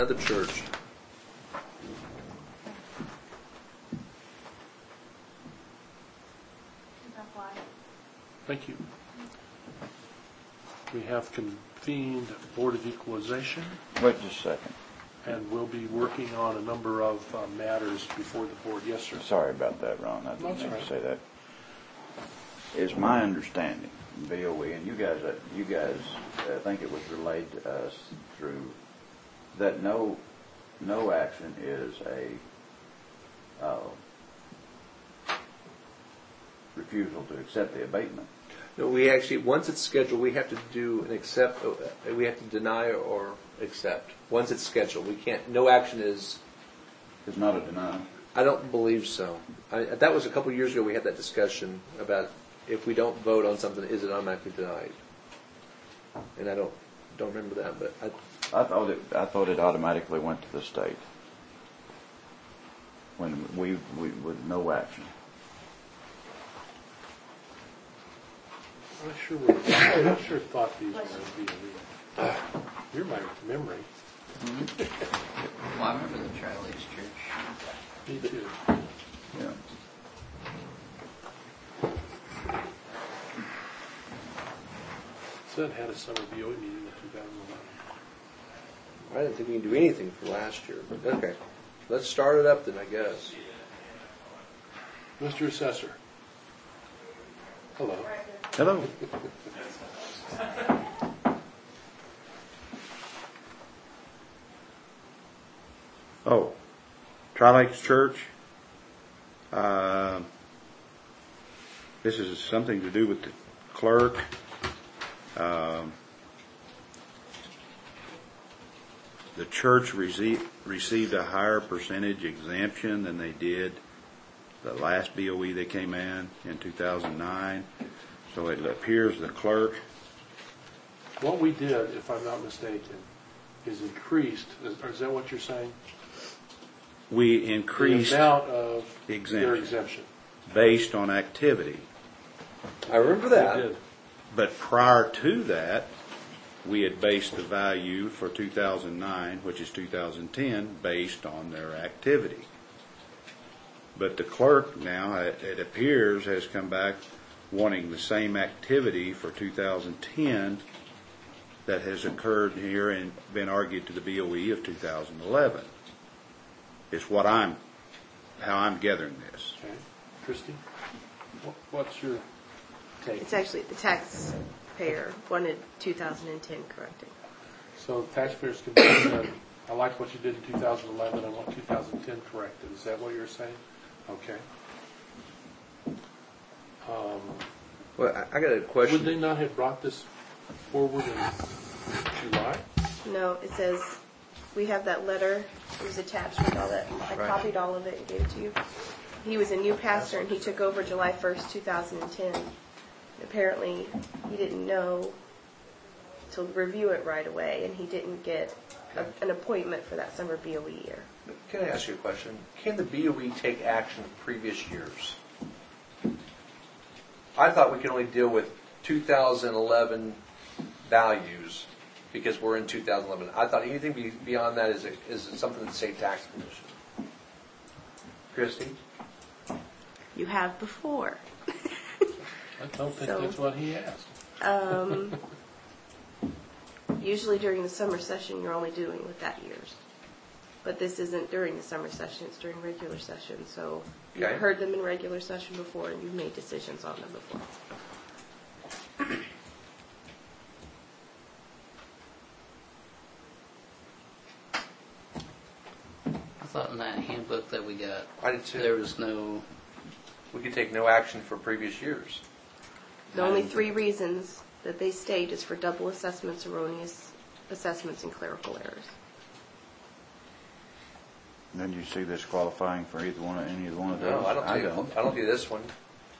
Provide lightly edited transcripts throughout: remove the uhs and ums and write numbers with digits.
the church. Thank you. We have convened Board of Equalization. Wait just a second. And we'll be working on a number of matters before the board. Yes, sir. Sorry about that, Ron. I didn't mean to say that. It's my understanding, BOE, and you guys, I think it was relayed to us through that no action is a refusal to accept the abatement. No, we actually, once it's scheduled, we have to do an accept. We have to deny or accept. Once it's scheduled, we can't. No action is. It's not a denial. I don't believe so. That was a couple of years ago. We had that discussion about if we don't vote on something, is it automatically denied? And I don't remember that, but I thought it automatically went to the state when we with no action. I'm not sure thought these were BOE. You're my memory. Well, I remember the Trial Age Church. Me too. Yeah. So it had a summer BOE meeting in 2011. I didn't think we could do anything for last year. But okay, let's start it up then, I guess. Mr. Assessor. Hello. Hello. Oh, Tri-Lakes Church. This is something to do with the clerk. The church received a higher percentage exemption than they did the last BOE they came in 2009. So it appears the clerk. What we did, if I'm not mistaken, is increased. Is that what you're saying? We increased the amount of exemption, their exemption based on activity. I remember that. We did. But prior to that, we had based the value for 2009, which is 2010, based on their activity. But the clerk now, it appears, has come back wanting the same activity for 2010 that has occurred here and been argued to the BOE of 2011. Is how I'm gathering this. Okay. Christy, what's your take? It's actually the taxpayer wanted 2010 corrected. So taxpayers can say, I like what you did in 2011, I want 2010 corrected. Is that what you're saying? Okay. Well, I got a question. Would they not have brought this forward in July? No, it says we have that letter. It was attached with all that. I copied all of it and gave it to you. He was a new pastor and he took over July 1st, 2010. Apparently, he didn't know to review it right away, and he didn't get an appointment for that summer BOE year. Can I ask you a question? Can the BOE take action in previous years? I thought we could only deal with 2011 values because we're in 2011. I thought anything beyond that is something the state tax commission. Christy? You have before. I don't think that's what he asked. Usually during the summer session, you're only doing with that year's. But this isn't during the summer session, it's during regular session. So you've heard them in regular session before, and you've made decisions on them before. I thought in that handbook that we got, I did too. there was no... We could take no action for previous years. The only three reasons that they state is for double assessments, erroneous assessments, and clerical errors. And then you see this qualifying for any of one of those? No, I don't do this one.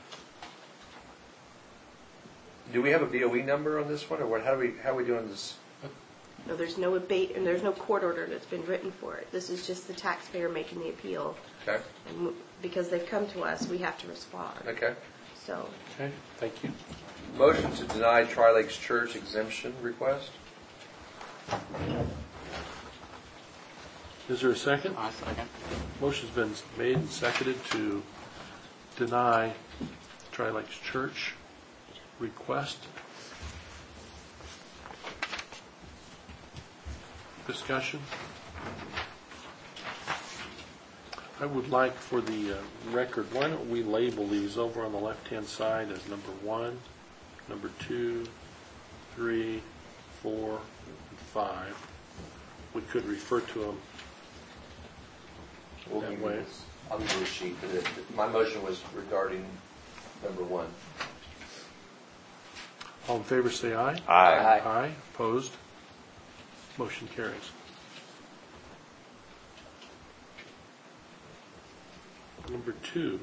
Do we have a BOE number on this one, or what? How are we doing this? No, there's no abate, and there's no court order that's been written for it. This is just the taxpayer making the appeal. Okay. And because they've come to us, we have to respond. Okay. So. Okay, thank you. Motion to deny Tri-Lakes Church exemption request. Is there a second? I second. Motion's been made and seconded to deny Tri-Lakes Church request. Discussion? I would like for the record, why don't we label these over on the left-hand side as number 1, number 2, 3, 4, and 5. We could refer to them We'll that give you way. this. I'll give you a sheet. My motion was regarding number 1. All in favor say aye. Aye. Aye. Opposed? Motion carries. Number 2.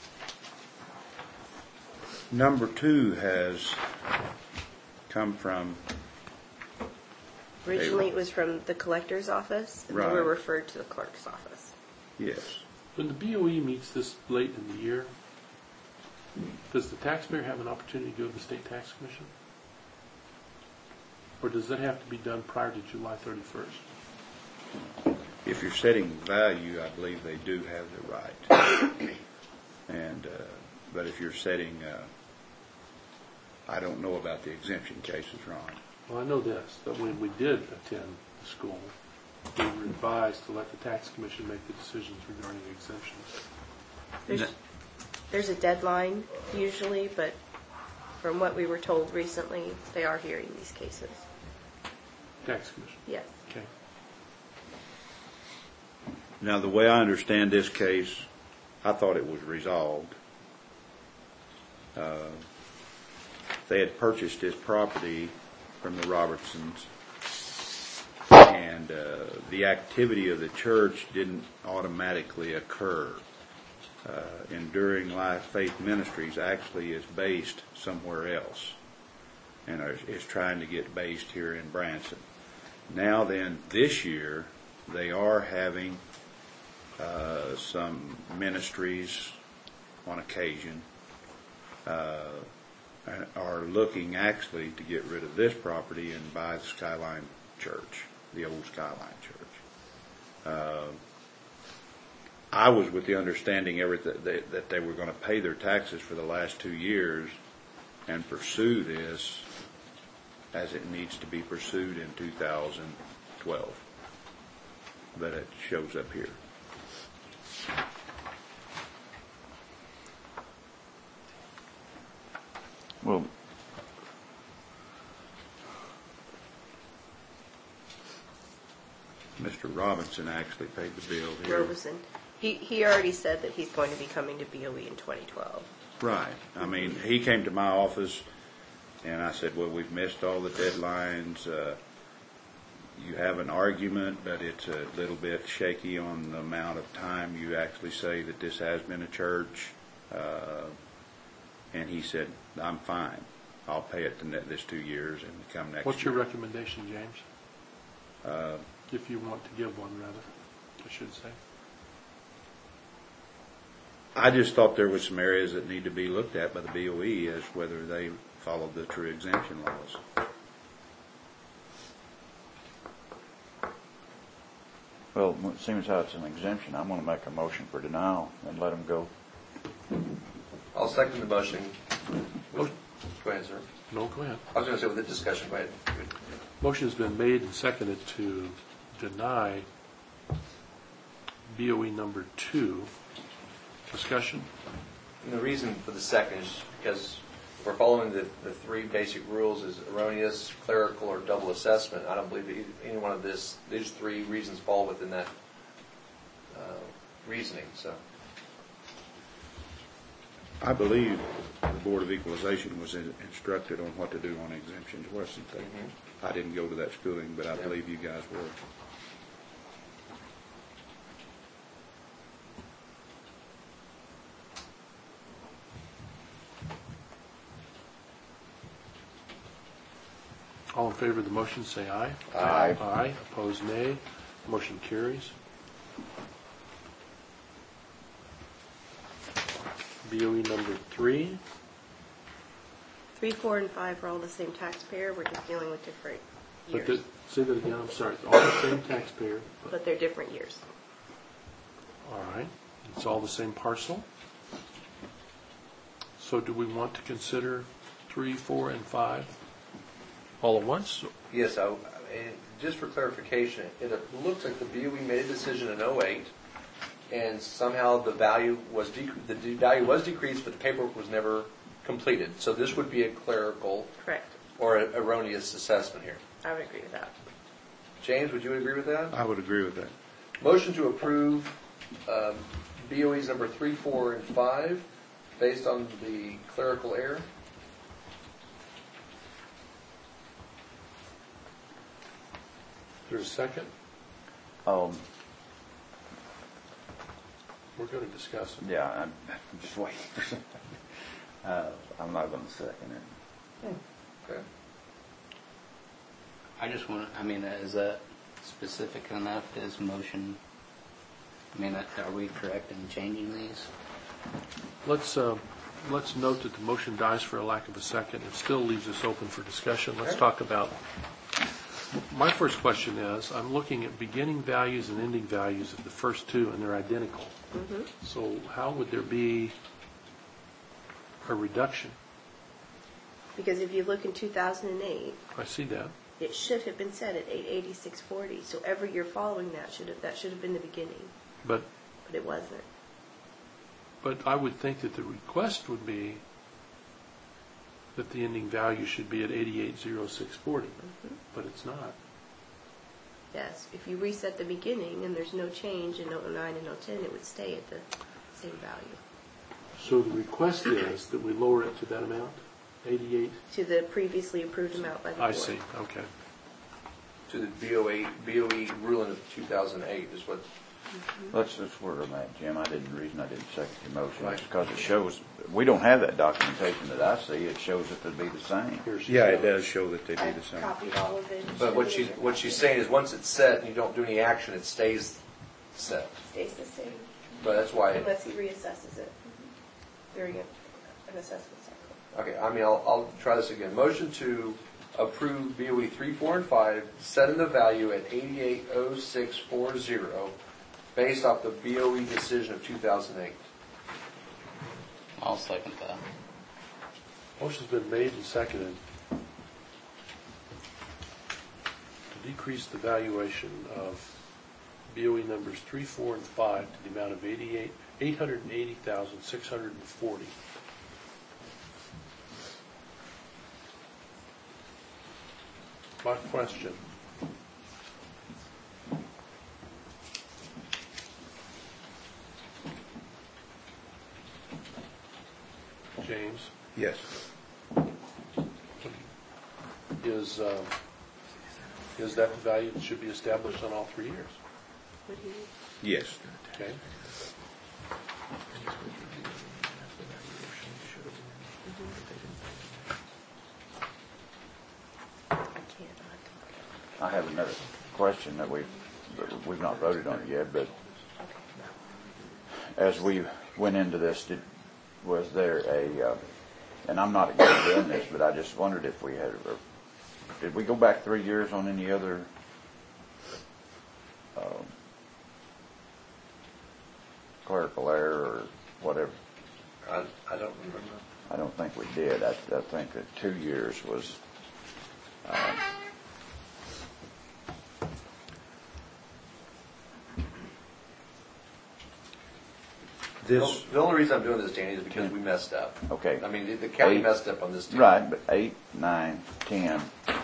Number 2 has come from, Originally, it was from the collector's office, and they were Right. referred to the clerk's office. yes, When the BOE meets this late in the year, does the taxpayer have an opportunity to go to the State Tax Commission? Or does that have to be done prior to July 31st? if you're setting value, I believe they do have the right. And, but if you're setting, I don't know about the exemption cases, Ron. Well, I know this, that when we did attend the school, we were advised to let the tax commission make the decisions regarding exemptions. There's a deadline usually, but from what we were told recently, they are hearing these cases. Tax commission, Yes. okay. Now, the way I understand this case, I thought it was resolved. They had purchased this property from the Robertsons, and the activity of the church didn't automatically occur. Enduring Life Faith Ministries actually is based somewhere else, and is trying to get based here in Branson. Now then, this year, they are having some ministries on occasion are looking actually to get rid of this property and buy the Skyline Church, the old Skyline Church. I was with the understanding that they were going to pay their taxes for the last 2 years and pursue this as it needs to be pursued in 2012. But it shows up here. Well, Mr. Robinson actually paid the bill here. Robeson. He already said that he's going to be coming to BOE in 2012. Right. I mean, he came to my office, and I said, well, we've missed all the deadlines. You have an argument, but it's a little bit shaky on the amount of time you actually say that this has been a church. And he said, I'm fine. I'll pay it this 2 years and come next What's year. your recommendation, James? If you want to give one, rather, I should say. I just thought there were some areas that need to be looked at by the BOE as whether they followed the true exemption laws. well, it seems how it's an exemption. I'm going to make a motion for denial and let them go. I'll second the motion. Oh. Go ahead, sir. No, go ahead. I was going to say with the discussion, go ahead. Motion has been made and seconded to deny BOE number 2. Discussion? And the reason for the second is because we're following the 3 basic rules is erroneous, clerical, or double assessment. I don't believe that any one of these 3 reasons fall within that reasoning. So I believe the Board of Equalization was instructed on what to do on exemptions, wasn't they? Mm-hmm. I didn't go to that schooling, but I Yeah. believe you guys were. All in favor of the motion, say aye. Aye. Aye. Opposed, nay. Motion carries. BOE number 3. 3, 4, and 5 are all the same taxpayer. We're just dealing with different But years. say that again, I'm sorry. It's all the same taxpayer. But they're different years. All right. It's all the same parcel. So do we want to consider 3, 4, and 5 all at once? Yes, and just for clarification, it looks like the BOE made a decision in '08, and somehow the value was decreased, but the paperwork was never completed. So this would be a clerical Correct. or an erroneous assessment here. I would agree with that. James, would you agree with that? I would agree with that. Motion to approve BOEs number 3, 4, and 5 based on the clerical error. There's a second? Um, We're going to discuss it. yeah, I'm just waiting. I'm not going to second it. Okay. I just want to, I mean, is that specific enough, his motion? I mean, are we correct in changing these? Let's note that the motion dies for a lack of a second. It still leaves us open for discussion. Let's talk about, my first question is, I'm looking at beginning values and ending values of the first two, and they're identical. So how would there be a reduction? Because if you look in 2008, I see that. it should have been set at 886.40. So every year following that should have been the beginning, But but it wasn't. I would think that the request would be that the ending value should be at 880640, but it's not. Yes, if you reset the beginning and there's no change in 09 and 010, it would stay at the same value. So the request is that we lower it to that amount, 88? To the previously approved amount by the board. I see, okay. To the BOE ruling of 2008 is what. That's where I'm at, Jim. The reason I didn't second your motion Right. is because it shows, we don't have that documentation that I see. It shows that they'd be the same. Yeah, it does show that they I do the same. copied all of it. But what she's saying is once it's set and you don't do any action, it stays set. Stays the same, But that's why. unless he reassesses it during an assessment cycle. Okay, I mean, I'll try this again. Motion to approve BOE 3, 4, and 5, setting the value at 880640 based off the BOE decision of 2008. I'll second that. Motion's been made and seconded to decrease the valuation of BOE numbers 3, 4, and 5 to the amount of $880,640. My question. James, Yes. is that the value that should be established on all 3 years? What do you need? Yes. Okay. I can't. I have another question that we've not voted on it yet, but as we went into this, was there a, and I'm not against doing this, but I just wondered if we had, did we go back 3 years on any other clerical error or whatever? I don't remember. I don't think we did. I think that 2 years was, This, The only reason I'm doing this, Danny, is because we messed up. okay. I mean, the county 8, messed up on this too. Right, but 8, 9, 10.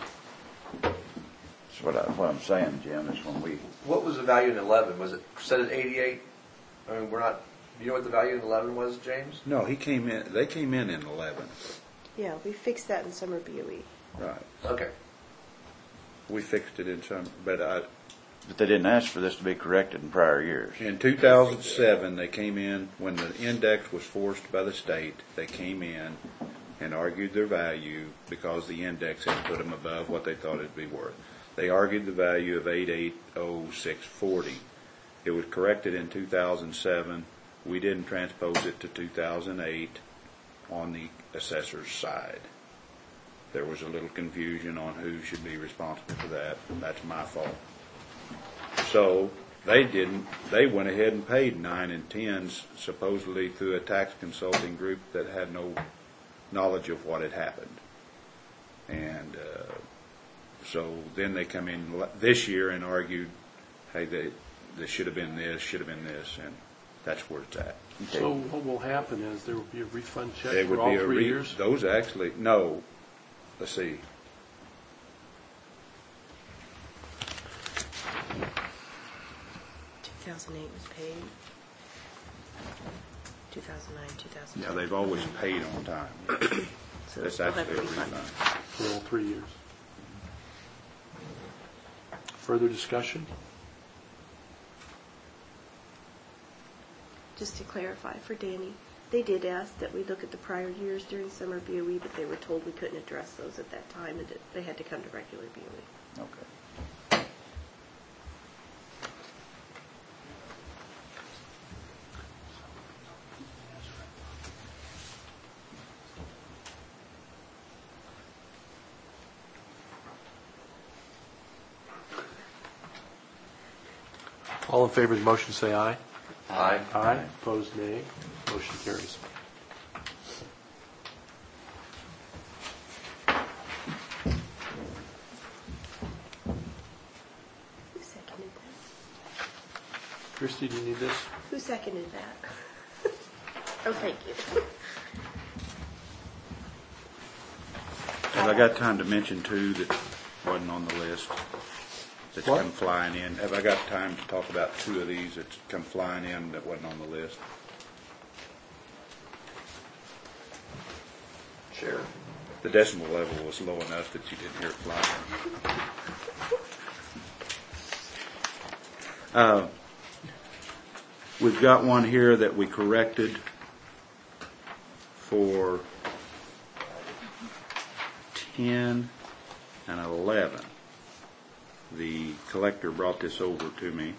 That's what I'm saying, Jim, is when we, What was the value in 11? Was it set at 88? I mean, we're not. Do you know what the value in 11 was, James? no, they came in in 11. Yeah, we fixed that in summer BOE. Right. Okay. We fixed it in some, but they didn't ask for this to be corrected in prior years. in 2007, they came in, when the index was forced by the state, they came in and argued their value because the index had put them above what they thought it'd be worth. They argued the value of 880640. It was corrected in 2007. We didn't transpose it to 2008 on the assessor's side. There was a little confusion on who should be responsible for that. That's my fault. So they went ahead and paid 9 and 10s supposedly through a tax consulting group that had no knowledge of what had happened. And so then they come in this year and argued, hey, this should have been this, and that's where it's at. So what will happen is there will be a refund check There for would all be 3 years? Those actually, no, let's see. 2008 was paid. 2009, 2010. Yeah, they've always paid on time. So That's they'll have actually a a refund. refund. For all 3 years. Further discussion? Just to clarify for Danny, they did ask that we look at the prior years during summer BOE, but they were told we couldn't address those at that time, and that they had to come to regular BOE. Okay. All in favor of the motion, say aye. Aye. Aye. Opposed, nay. Motion carries. Who seconded that? Christie, do you need this? Who seconded that? Oh, thank you. Have I got time to mention two that wasn't on the list? That's What? come flying in. Have I got time to talk about two of these that's come flying in that wasn't on the list? Sure. The decimal level was low enough that you didn't hear it flying. We've got one here that we corrected for 10 and 11. The collector brought this over to me,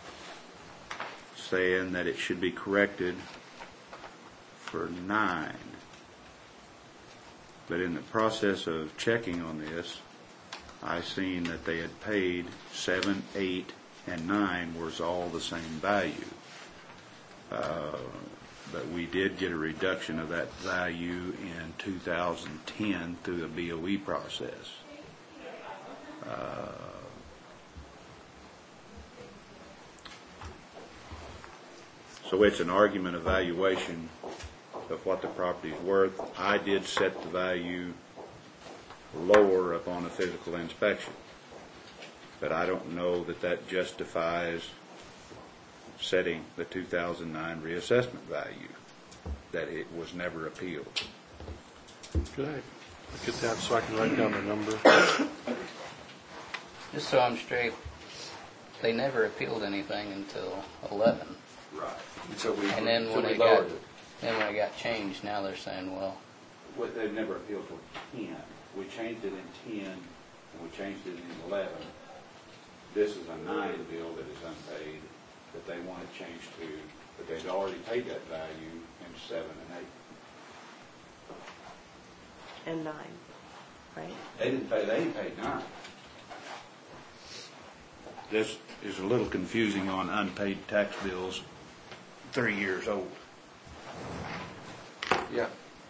saying that it should be corrected for 9. But in the process of checking on this, I seen that they had paid 7, 8, and 9 was all the same value. But we did get a reduction of that value in 2010 through the BOE process. So it's an argument of valuation of what the property is worth. I did set the value lower upon a physical inspection, but I don't know that that justifies setting the 2009 reassessment value, that it was never appealed. Could I get that so I can write down the number? Just so I'm straight, they never appealed anything until 11. Right. So we, And then when it got, then when it got changed, now they're saying, well, They've never appealed till 10. We changed it in 10, and we changed it in 11. This is a 9 bill that is unpaid that they want to change to, but they'd already paid that value in 7 and 8. And 9, right? They ain't paid 9. This is a little confusing on unpaid tax bills 3 years old. yeah.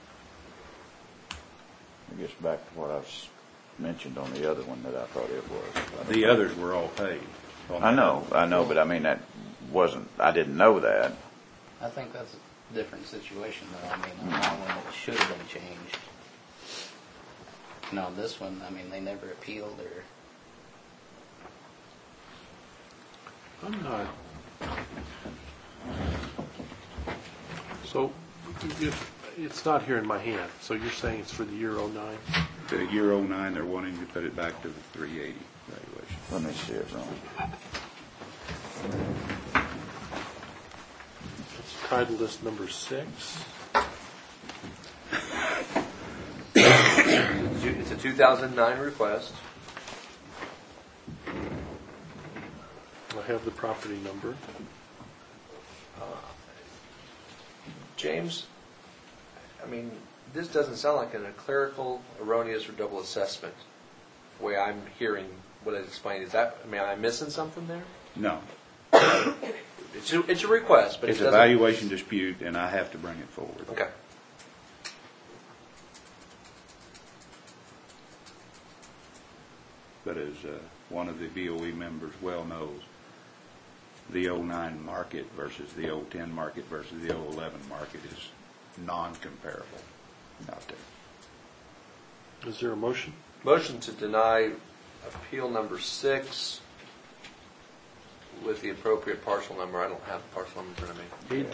It gets back to what I was mentioned on the other one that I thought it was. The others were all paid. I know, but I mean, that wasn't, I didn't know that. I think that's a different situation, though. I mean, on that one, it should have been changed. No, this one, I mean, they never appealed or... I'm not. So, if it's not here in my hand, so you're saying it's for the year 09? The year 09, they're wanting to put it back to the 380 valuation. Let me see it wrong. Let's title this number 6. It's a 2009 request. I have the property number. James, I mean, this doesn't sound like a clerical, erroneous, or double assessment. The way I'm hearing what I explained, is that, am I missing something there? No. It's a request, but It's it a doesn't. valuation dispute, and I have to bring it forward. Okay. But as one of the BOE members well knows, the 09 market versus the 010 market versus the 011 market is non-comparable out there. Is there a motion? Motion to deny appeal number 6 with the appropriate parcel number. I don't have the parcel number in front of me.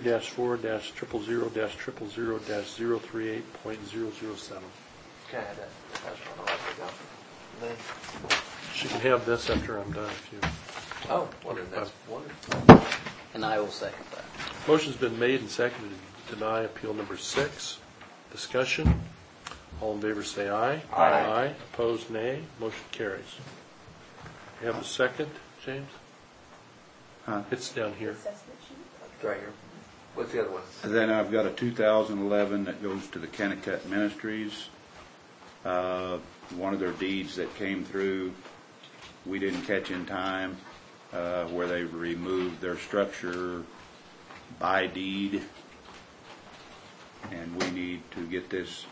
8-2-4-000-038.007. Can I have that? That's what I'll write it down. Then- She can have this after I'm done if you. Oh, wonderful. That's wonderful. And I will second that. Motion's been made and seconded to deny appeal number 6. Discussion. All in favor say aye. Aye. Opposed, nay. Motion carries. You have a second, James? Huh? It's down here. Assessment sheet. It's right here. What's the other one? And then I've got a 2011 that goes to the Kennecott Ministries. One of their deeds that came through, we didn't catch in time, where they removed their structure by deed. And we need to get this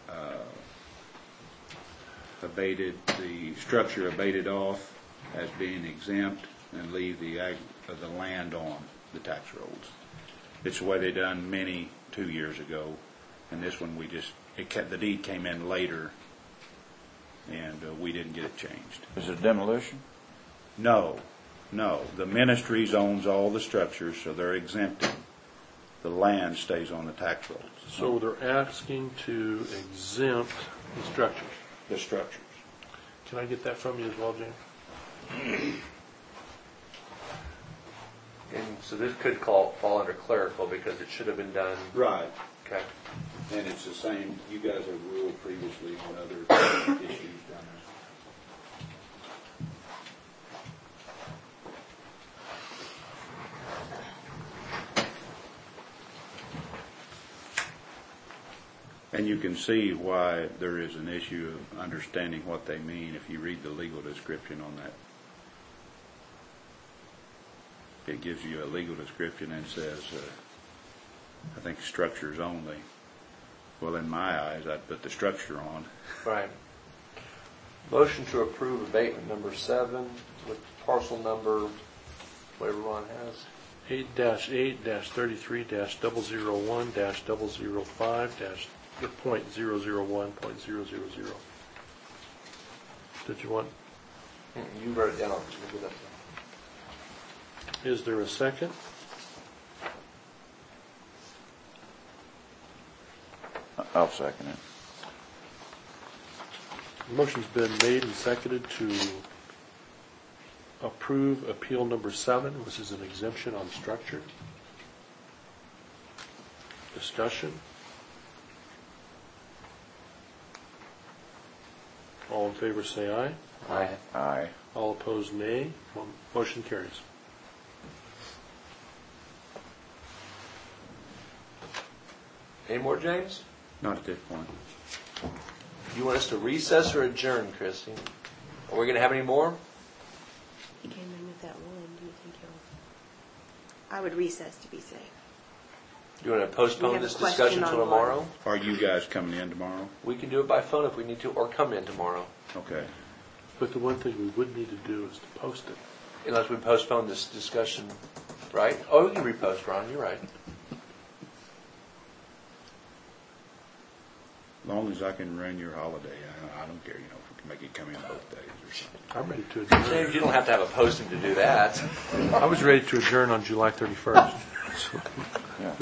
abated, the structure abated off as being exempt, and leave the land on the tax rolls. It's the way they done many 2 years ago, and this one the deed came in later, and we didn't get it changed. Is it demolition? No. The ministries owns all the structures, so they're exempted. The land stays on the tax rolls. So they're asking to exempt the structures. The structures. Can I get that from you as well, James? And so this could fall under clerical because it should have been done. Right. Okay. And it's the same, you guys have ruled previously on other issues down there. And you can see why there is an issue of understanding what they mean if you read the legal description on that. It gives you a legal description and says, I think structures only. Well, in my eyes, I'd put the structure on. Right. Motion to approve abatement number 7 with parcel number, whatever Ron has. 8-8-33-001-005-.001.000. Did you want? You wrote it down. Look it up. Is there a second? I'll second it. Motion's been made and seconded to approve appeal number 7, which is an exemption on structure. Discussion. All in favor say aye. Aye. Aye. All opposed nay. Motion carries. Any more, James? Not at this point. You want us to recess or adjourn, Christine? Are we going to have any more? He came in with that one. Do you think he'll? I would recess to be safe. Do you want to We postpone have a this question discussion till on one. tomorrow? Are you guys coming in tomorrow? We can do it by phone if we need to, or come in tomorrow. Okay. But the one thing we would need to do is to post it. Unless we postpone this discussion, right? Oh, we can repost, Ron. You're right. As long as I can run your holiday, I don't care, if we can make it come in both days or something. I'm ready to adjourn. James, you don't have to have a posting to do that. I was ready to adjourn on July 31st. Yeah.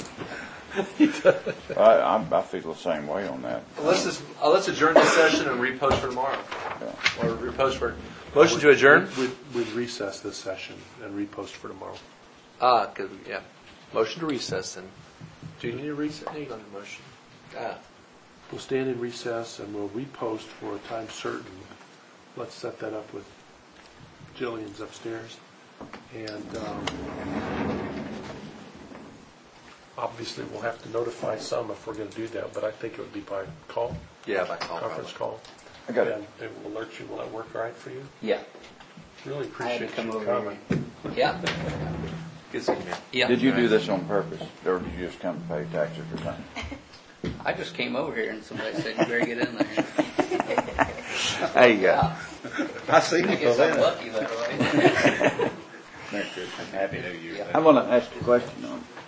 I feel the same way on that. Let's adjourn this session and repost for tomorrow. Yeah. Or repost for... Motion to adjourn? We'd recess this session and repost for tomorrow. Yeah. Motion to recess then. Do you need a recess? No, you don't need a motion. We'll stand in recess and we'll repost for a time certain. Let's set that up with Jillian's upstairs. And Obviously, we'll have to notify some if we're going to do that, but I think it would be by call, Yeah, by call. conference call. I got it. And they will alert you. Will that work all right for you? Yeah. Really I had to appreciate come you over coming. Yeah. Good seeing you, man. Yeah. Did you do this on purpose, or did you just come to pay taxes or something? I just came over here and somebody said you better get in there. There you go. I see you I guess I'm lucky that way. Merry Christmas, Happy New Year. Yeah. I want to ask a question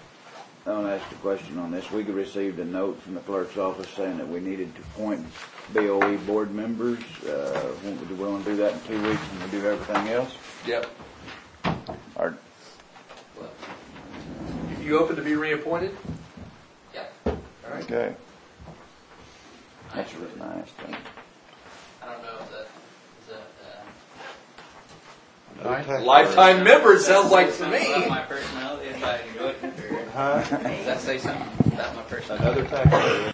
on this. We received a note from the clerk's office saying that we needed to appoint BOE board members. Would we want to do that in 2 weeks and we do everything else? Yep. Or, You open to be reappointed? Yeah. All right. okay. That's really nice. Thing. I don't know if that Lifetime member, it sounds like to About me. my personality, if I enjoy it, or does that say something about my personality? Another tax.